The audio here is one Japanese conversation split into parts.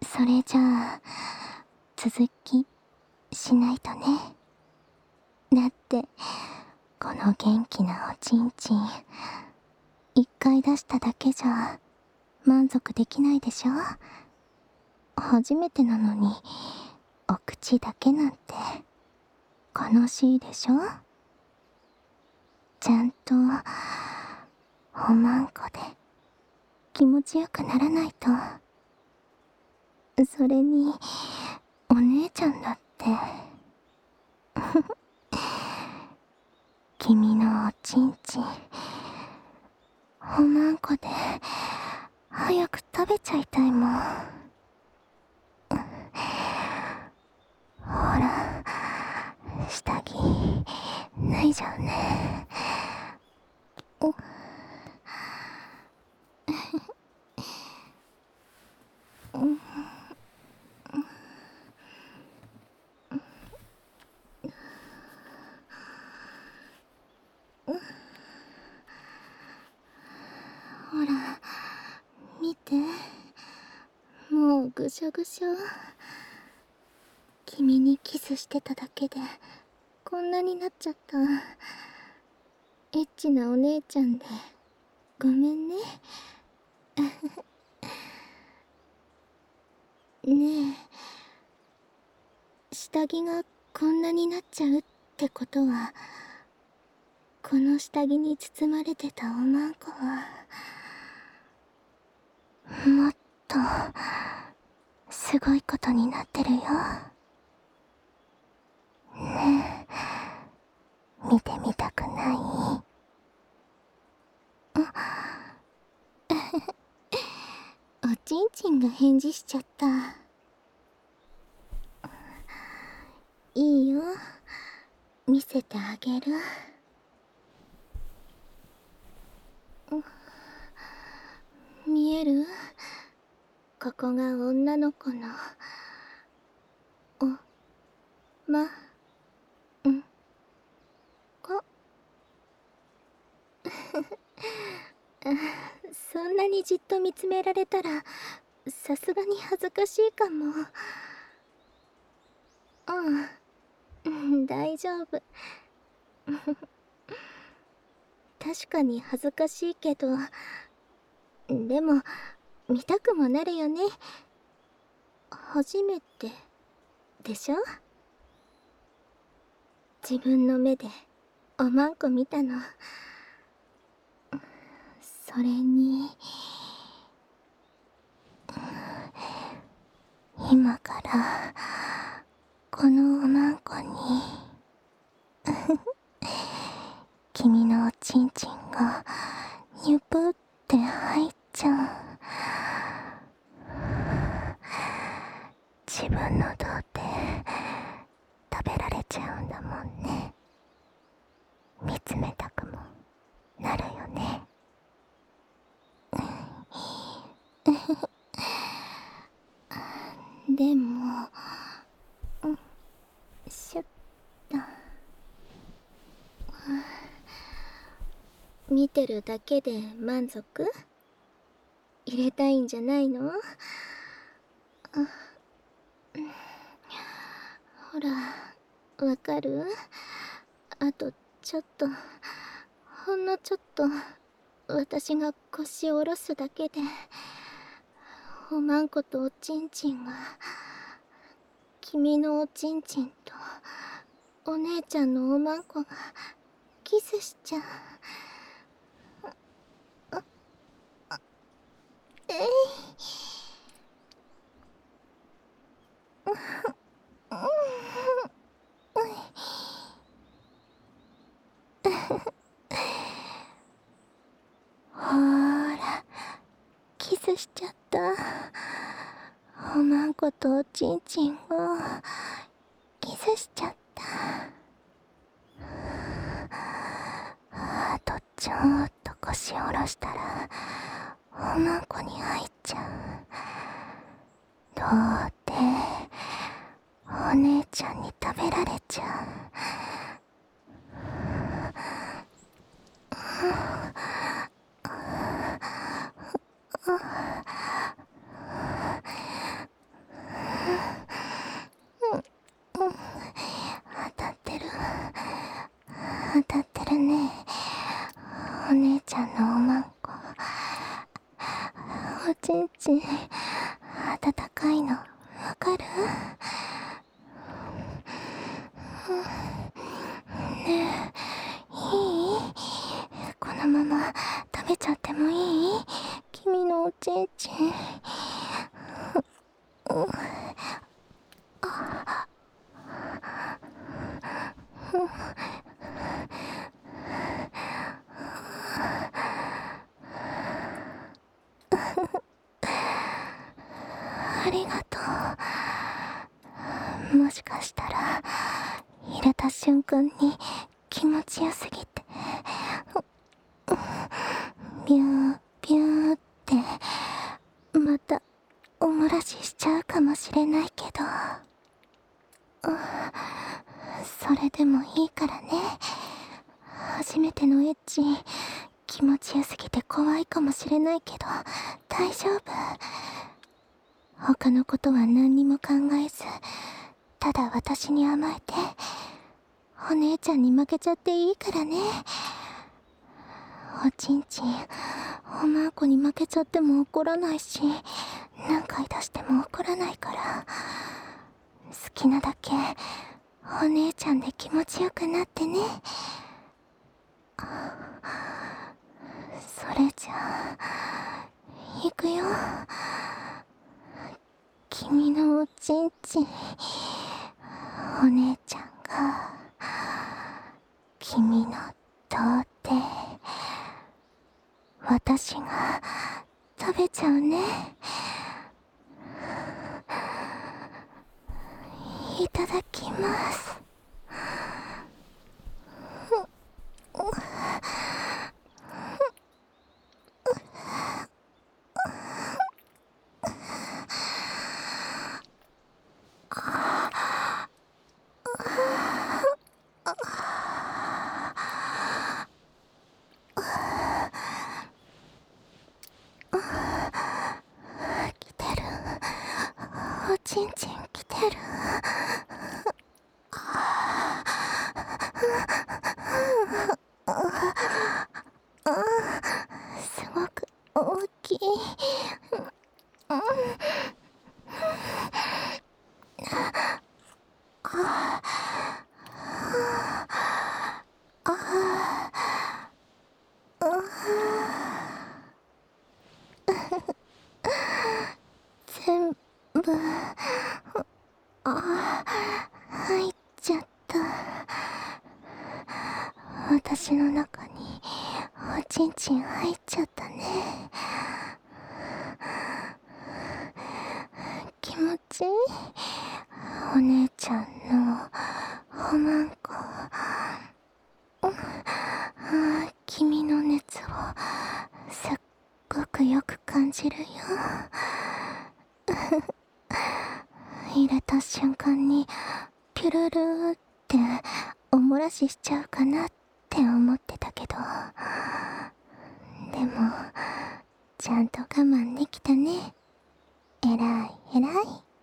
それじゃあ続きしないとね。だってこの元気なおちんちん一回出しただけじゃ満足できないでしょ。初めてなのにお口だけなんて悲しいでしょ。ちゃんとおまんこで気持ちよくならないと。それにお姉ちゃんだって君のおちんちんおまんこで早く食べちゃいたいもん。ほら下着脱いじゃうね。おほら見て、もうぐしょぐしょ。君にキスしてただけでこんなになっちゃった。エッチなお姉ちゃんでごめんね。ねえ、下着がこんなになっちゃうってことは、この下着に包まれてたおまんこはもっとすごいことになってるよ。ねえ、見てみたくない？おちんちんが返事しちゃった。いいよ、見せてあげる。見える？ここが女の子のおまんこ。そんなにじっと見つめられたらさすがに恥ずかしいかも。大丈夫。確かに恥ずかしいけど、でも見たくもなるよね。初めてでしょ？自分の目でおまんこ見たの。それに今からこのおまんこに君のおちんちんがニュプって入っちゃう。自分の胴で食べられちゃうんだもんね。見つめたくもなるよね。でもシュッと見てるだけで満足？入れたいんじゃないの？ほら、わかる？あとちょっと、ほんのちょっと私が腰を下ろすだけでおまんことおちんちんが、君のおちんちんとお姉ちゃんのおまんこがキスしちゃう。えい。ほーら、キスしちゃった。おまんことおちんちんをキスしちゃった。あとちょっと腰下ろしたらおまんこに入っちゃう。どうってお姉ちゃんに食べられちゃおちんちん温かいのわかる？ねえ、いい？このまま食べちゃってもいい？君のおちんちん。ありがとう。もしかしたら入れた瞬間に気持ちよすぎてビュービューってまたお漏らししちゃうかもしれないけど、それでもいいからね。初めてのエッチ気持ちよすぎて怖いかもしれないけど大丈夫。他のことは何にも考えず、ただ私に甘えて、お姉ちゃんに負けちゃっていいからね。おちんちんおまーこに負けちゃっても怒らないし、何回出しても怒らないから、好きなだけお姉ちゃんで気持ちよくなってね。それじゃあ行くよ。君のおちんちん、お姉ちゃんが君の童貞、私が食べちゃうね。いただきます。来てる。おちんちん来てる。すごく大きい。全部入っちゃった。私の中におちんちん入っちゃったね。気持ちいい？お姉ちゃんのおまんこ。君の熱をすっごくよく感じるよ。入れた瞬間にピュルルーってお漏らししちゃうかなって思ってたけど、でもちゃんと我慢できたね。えらいえらい。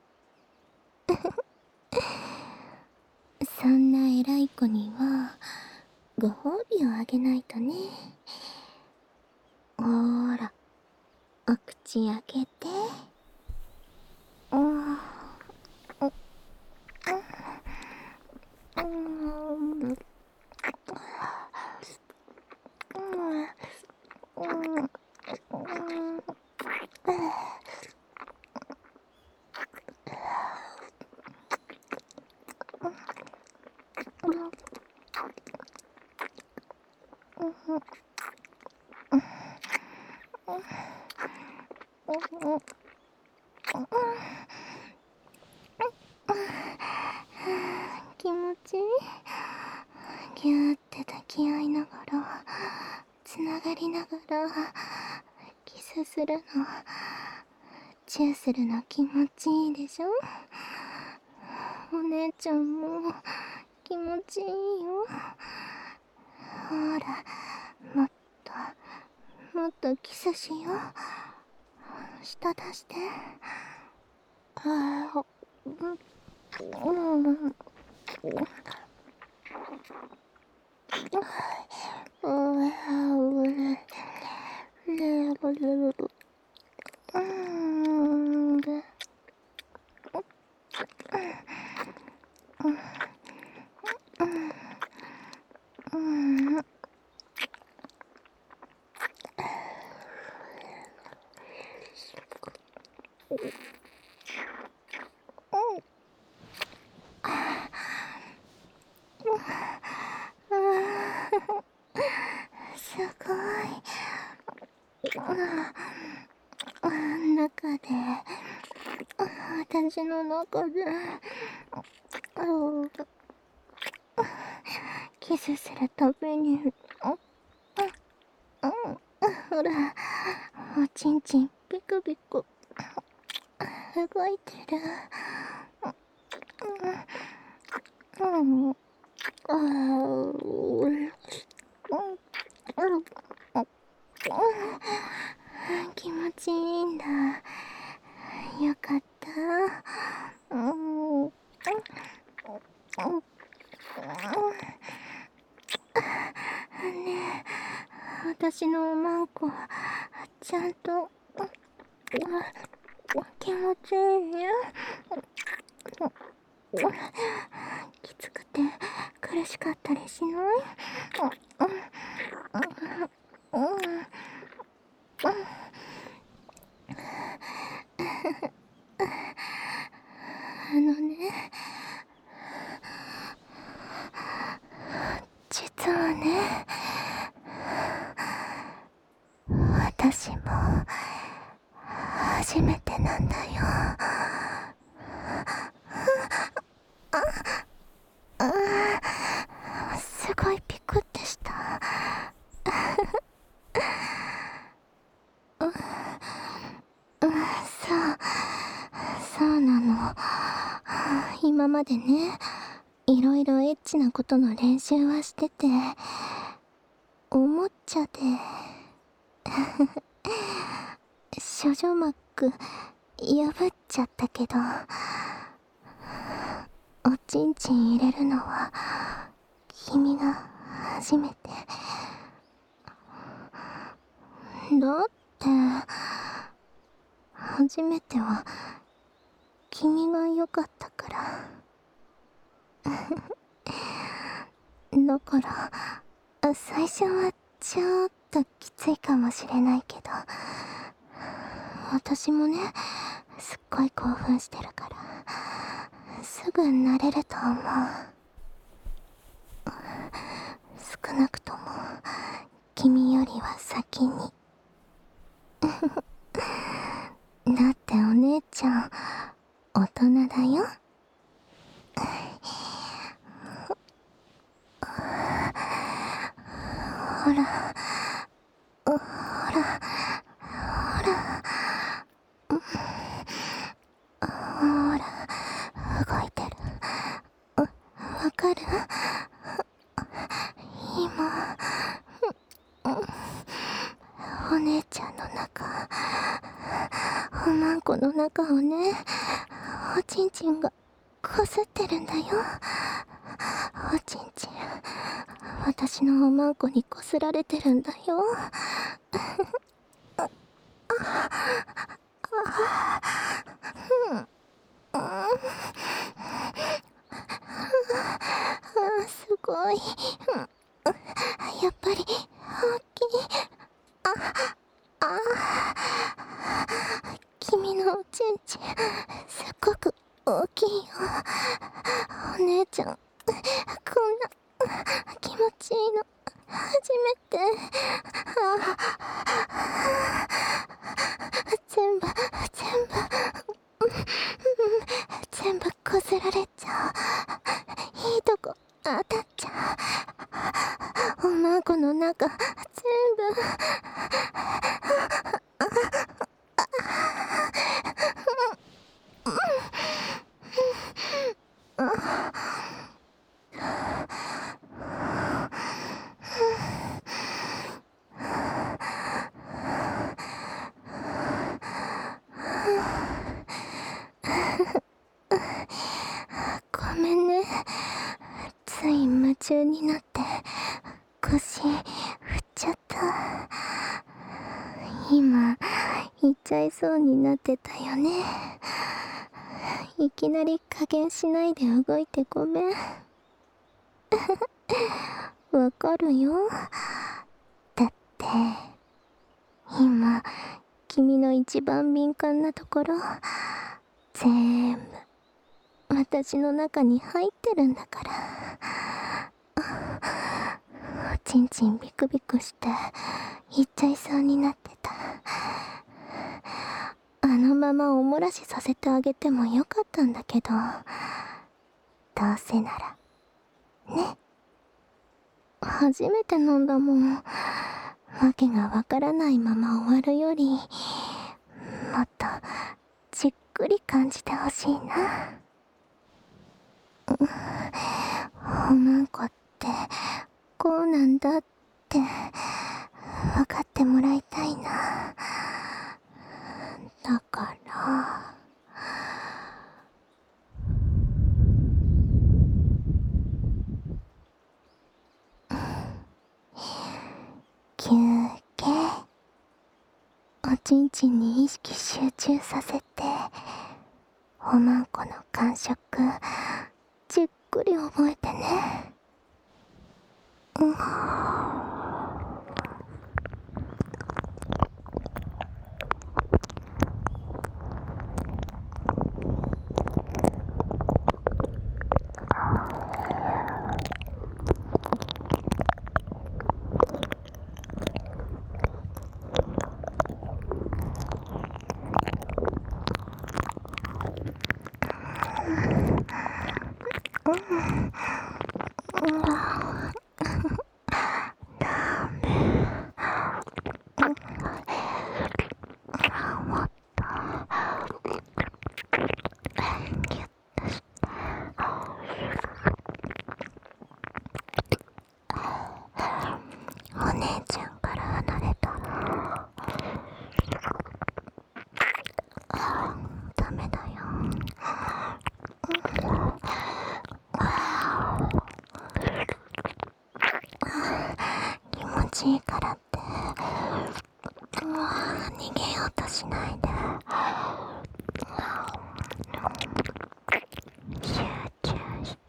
そんな偉い子にはご褒美をあげないとね。ほーら、お口開けて。気持ちいい。ぎゅーって抱き合いながら、つながりながらキスするの、チューするの気持ちいいでしょ。お姉ちゃんも気持ちいいよ。ほら、もっともっとキスしよう。舌出して。 すごい。中で、私の中で、キスするたびに、ほら、おちんちんビクビク動いてる。気持ちいいんだ。よかった。ねえ、私のおまんこ、ちゃんと、気持ちいい？きつくて苦しかったりしない？ね、実はね、私も初めてなんだよ。すごいピクってした。そうなの。今までね、いろいろエッチなことの練習はしてて、おもちゃで処女膜破っちゃったけど、おちんちん入れるのは君が初めて。だって初めては君が良かったから。だから最初はちょっときついかもしれないけど、私もね、すっごい興奮してるからすぐ慣れると思う。少なくとも君よりは先に。だってお姉ちゃん大人だよ。ほらほらほら動いてる。わかる？今お姉ちゃんの中、おまんこの中をね、おちんちんがこすってるんだよ。おちんちん、私のおまんこにこすられてるんだよ。すごい。やっぱり大きい。君のおちんちんすっごく大きいよ。お姉ちゃん、こんな気持ちいいの初めて。全部全部こすられちゃう。いいとこ当たっちゃう。おまんこの中全部。 言っちゃいそうになってたよね。いきなり加減しないで動いてごめん。わかるよ。だって今君の一番敏感なところ全部私の中に入ってるんだから。おちんちんビクビクして言っちゃいそうになってた。あのままおもらしさせてあげてもよかったんだけど、どうせならね。初めてなんだもん。わけがわからないまま終わるよりもっとじっくり感じてほしいな。おまんこってこうなんだって分かってもらいたいな。だから休憩。おちんちんに意識集中させておまんこの感触じっくり覚えてね。お姉ちゃんから離れたらダメだよ。気持ちいいからって逃げようとしないで。集中して。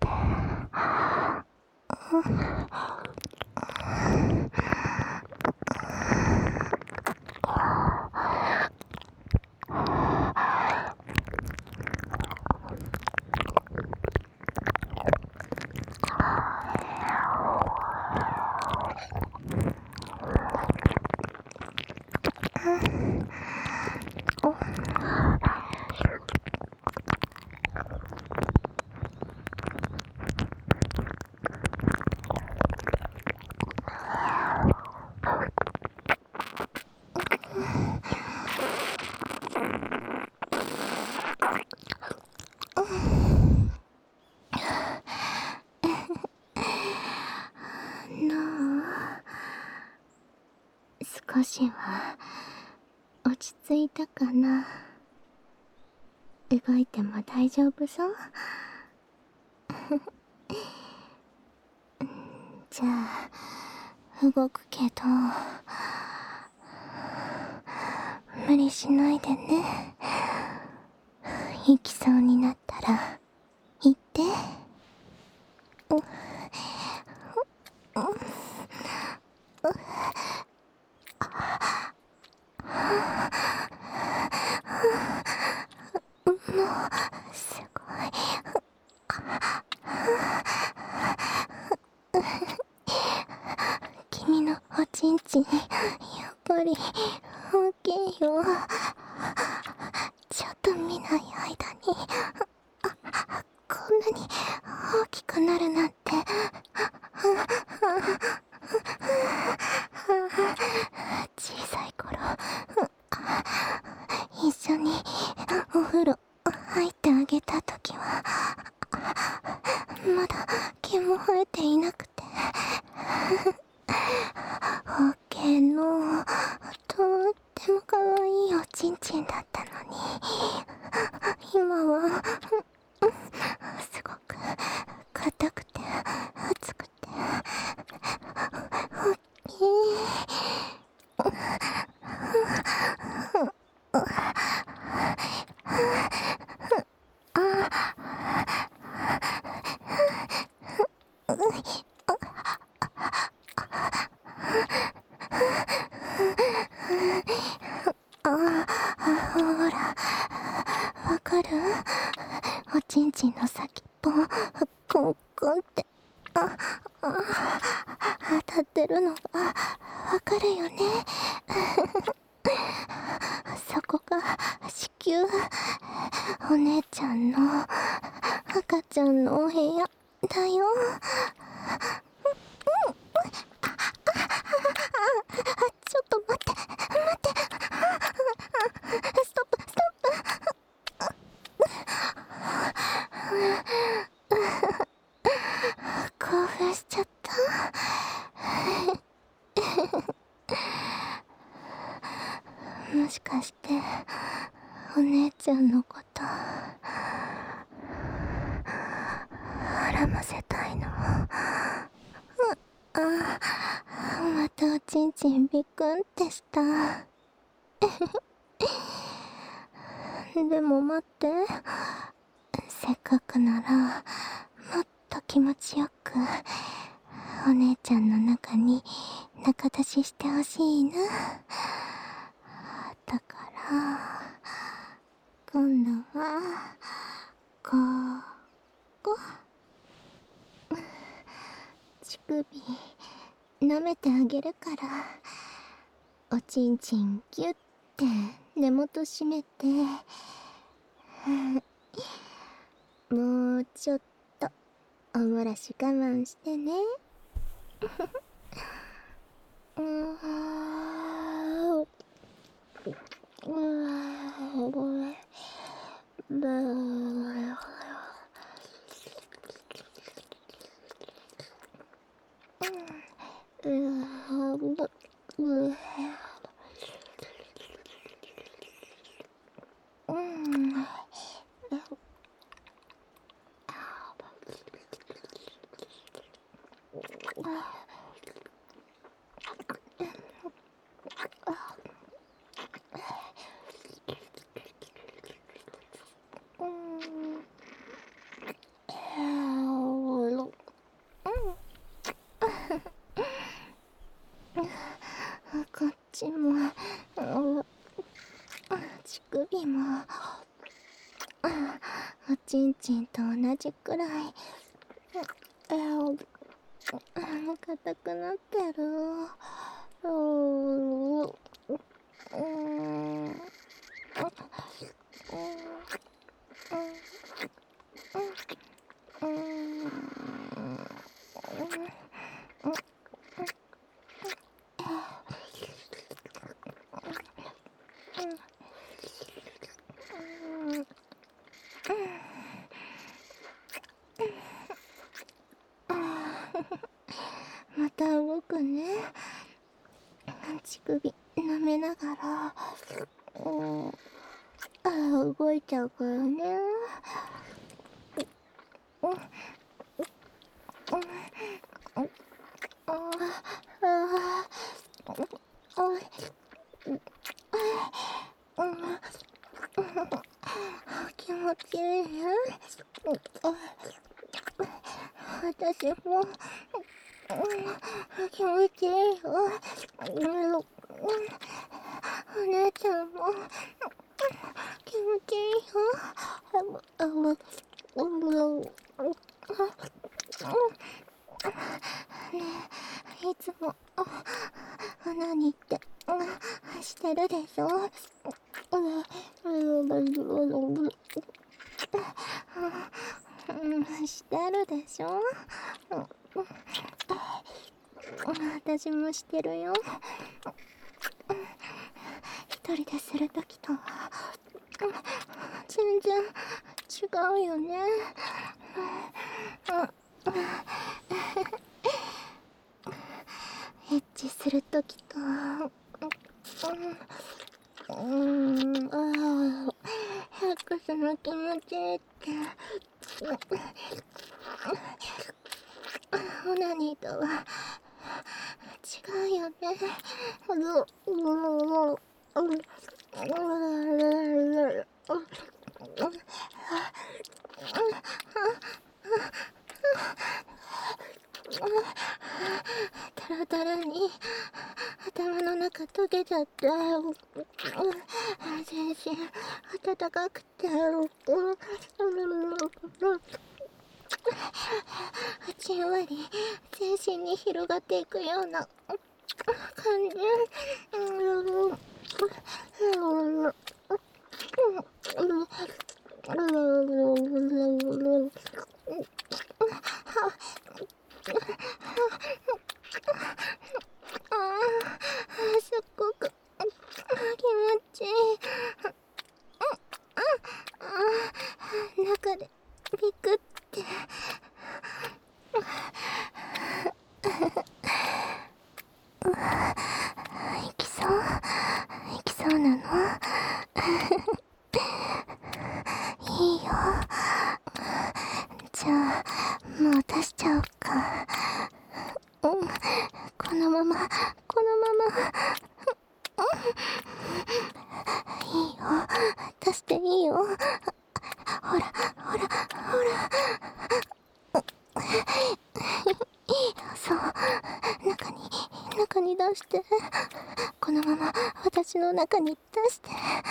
少しは落ち着いたかな。動いても大丈夫そう？じゃあ動くけど無理しないでね。行きそうになったら言って。すごい。君のおちんちんやっぱり大きいよ。ちょっと見ない間にこんなに大きくなるなんて。小さい頃一緒にお風呂入ってあげた時はまだ毛も生えていなくてオッケーのとっても可愛いおちんちんだったのに、今はすごく硬くて熱くて大きい。 ほら、わかる？おちんちんの先っぽ、コンコンって、当たってるのがわかるよね。そこが子宮、お姉ちゃんの赤ちゃんのお部屋だよ。ちょっと待って、ストップ、興奮しちゃった。もしかしてお姉ちゃんのこと絡ませたいの？またおちんちんビクンってした。でも待って、せっかくならもっと気持ちよくお姉ちゃんの中に仲出ししてほしいな。だから今度はここ、乳首舐めてあげるから、おちんちんギュッて根元締めて、もうちょっとおもらし我慢してね。こっちも乳首もおちんちんと同じくらい硬くなってる。また動くね。乳首舐めながら動いちゃうからね。気持ちいいね。私も気持ちいいよ。お姉ちゃんも気持ちいいよ。ねえ、いつも何ってしてるでしょ。してるでしょ。私もしてるよ。一人でするときとは全然違うよね。エッチするときとセックスの気持ちいいってオナニーとは違うよね。タラタラに頭の中溶けちゃって全し暖かくて、じんわり全身に広がっていくような感じ。すっごく気持ちいい。中でビクって。行きそう行きそうなの。いいよ。じゃあもう出しちゃおうか。このままいいよ、出していいよ。ほらそう、中に出して。このまま私の中に出して。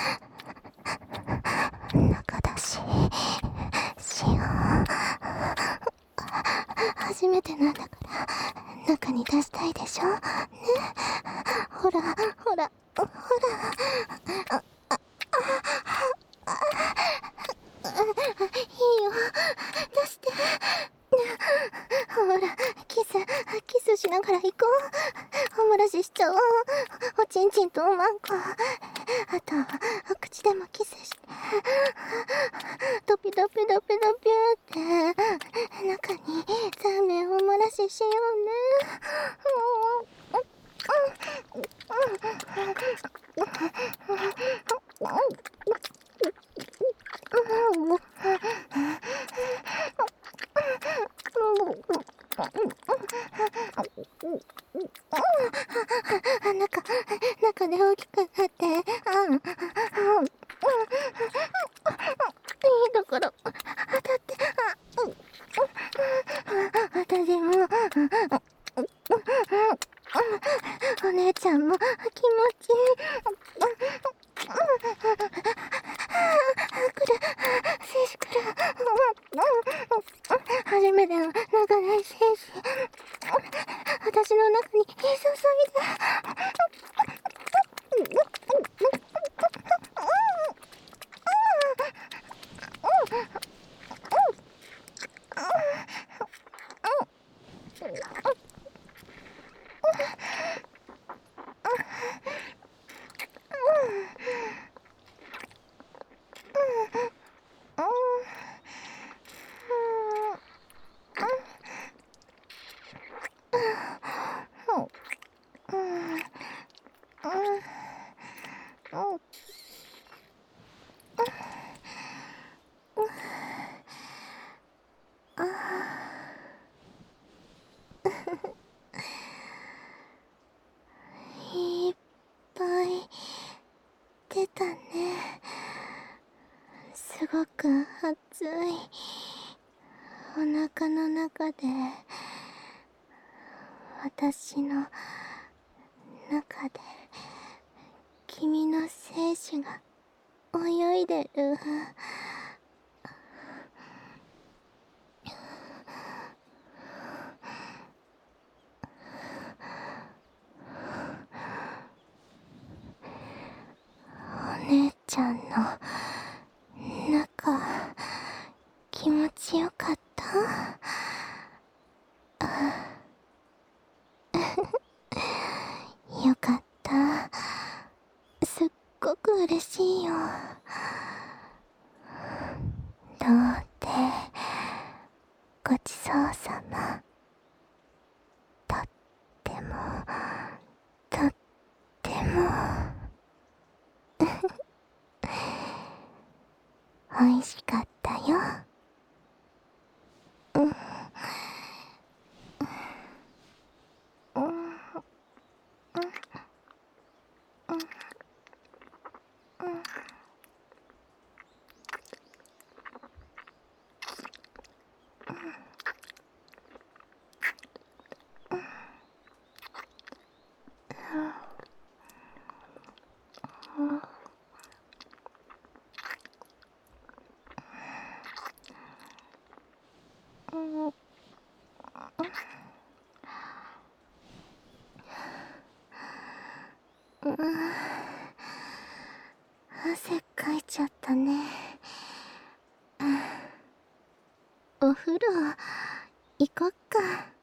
中出ししよう。初めてなんだから中に出したいでしょね。ほらいいよ、出して。ほら、キスしながら行こう。おもらししちゃおう。おちんちんとおまんこ。あとお口でもキスして、ドピドピドピドピューって中にザーメンおもらししようね。中で大きくなって、いいところ当たって、私もお姉ちゃんも気持ちいい。精子くる。初めての長い精子、私の中に注いで。いっぱい出たね。すごく熱いお腹の中で、私の中で君の精子が泳いでる。お姉ちゃんの中、気持ちよかった？よかった。すっごく嬉しいよ。どうってごちそうさま。とってもとっても美味しかったよ。 うん、汗かいちゃったね。お風呂行こっか。